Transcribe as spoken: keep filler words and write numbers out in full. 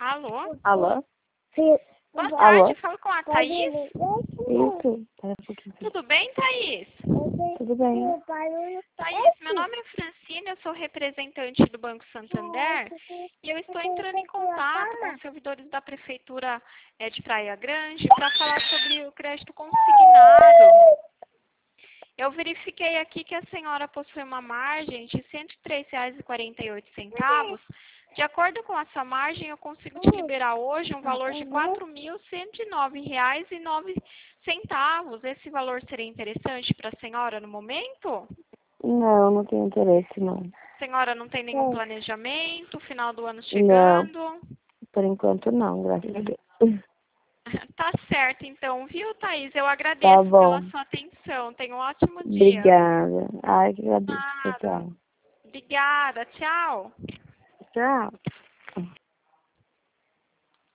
Alô? Alô? Boa Alô? tarde, falo com a Thaís. Isso. Espera um pouquinho. Tudo bem, Thaís? Tudo bem? Thaís, meu nome é Francine, eu sou representante do Banco Santander e eu estou entrando em contato com os servidores da Prefeitura eh, de Praia Grande para falar sobre o crédito consignado. Eu verifiquei aqui que a senhora possui uma margem de cento e três reais e quarenta e oito centavos. De acordo com essa margem, eu consigo te liberar hoje um valor de quatro mil cento e nove reais e nove centavos. Esse valor seria interessante para a senhora no momento? Não, não tenho interesse, não. A senhora não tem nenhum planejamento, final do ano Não, chegando? por enquanto não, graças a Deus. Tá certo, então, viu, Thaís? Eu Tá agradeço pela bom. sua atenção. Tenha um ótimo dia. Obrigada. Ai, que agradeço. Nada. Tchau. Obrigada. Tchau. Tchau.